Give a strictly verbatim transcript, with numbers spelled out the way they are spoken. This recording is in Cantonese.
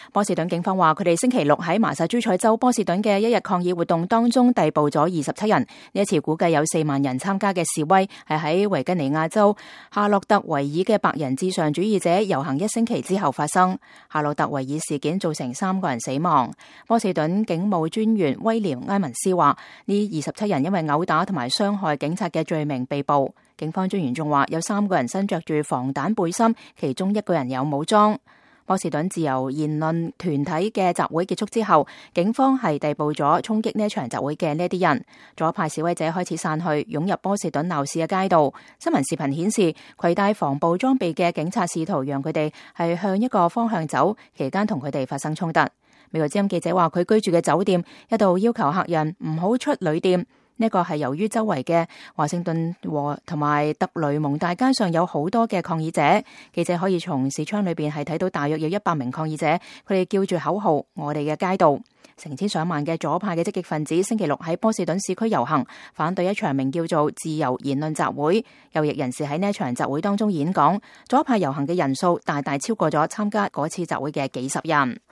波士頓警方話，佢哋星期六喺麻薩諸塞州波士頓嘅一日抗議活動當中逮捕咗二十七人。呢一次估計有四萬人參加嘅示威係喺維吉尼亞州夏洛特維爾嘅白人至上主義者遊行一星期之後發生。夏洛特維爾事件造成三個人死亡。波士頓警務專員威廉埃文斯話，呢二十七人因為毆打同埋傷害警察嘅罪名被捕。警方專員仲話，有三個人身着住防彈背心，其中一個人有武裝。波士頓自由言論團體嘅集會結束之後，警方係逮捕咗衝擊呢場集會嘅呢啲人。左派示威者開始散去，湧入波士頓鬧市嘅街道。新聞視頻顯示，攜帶防暴裝備嘅警察試圖讓佢哋係向一個方向走，期間同佢哋發生衝突。美國之音記者話，佢居住嘅酒店一度要求客人唔好出旅店。呢個係由於周圍嘅華盛頓和同埋特雷蒙大街上有好多嘅抗議者，記者可以從視窗裏邊係睇到大約有一百名抗議者，佢哋叫住口號：我哋嘅街道。成千上萬嘅左派嘅積極分子星期六喺波士頓市區遊行，反對一場名叫做自由言論集會。右翼人士喺呢一場集會當中演講，左派遊行嘅人數大大超過咗參加嗰次集會嘅幾十人。